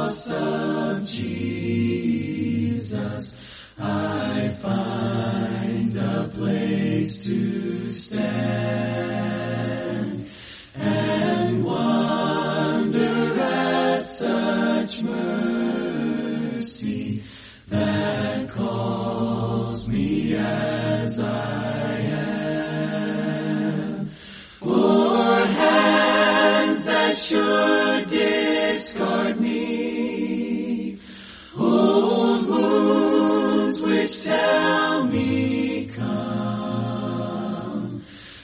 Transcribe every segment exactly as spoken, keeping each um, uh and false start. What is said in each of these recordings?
cross of Jesus, I find a place to stand and wonder at such mercy that calls me as I am. For hands that should discard me, old wounds which tell me come,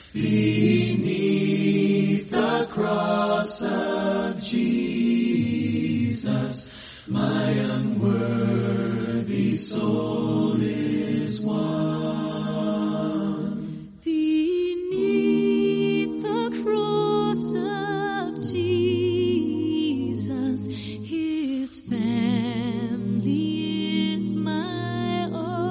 beneath the cross of Jesus, my unworthy soul is won. Beneath the cross of Jesus, his family is my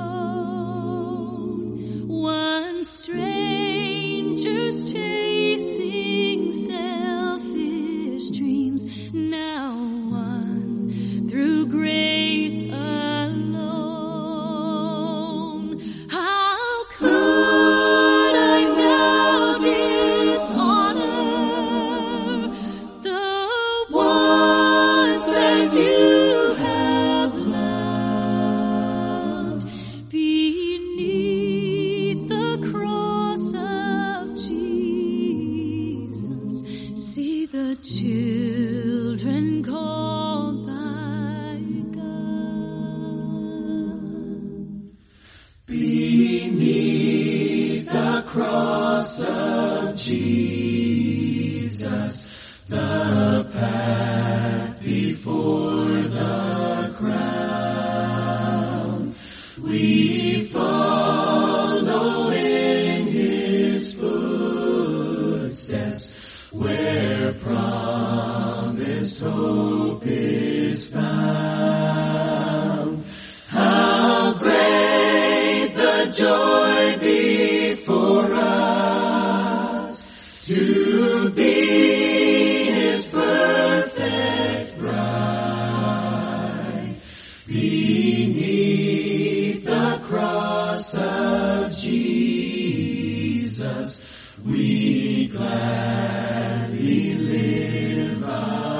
own. One stranger's chasing selfish dreams, now one through grace alone. How could I now dishonor the ones that you have loved? Beneath the cross of Jesus, see the children called by God. Beneath the cross of Jesus, the path before the crown, we follow in his footsteps, where promised hope is found. How great the joy before us, to be his perfect bride. Beneath the cross of Jesus, we gladly live our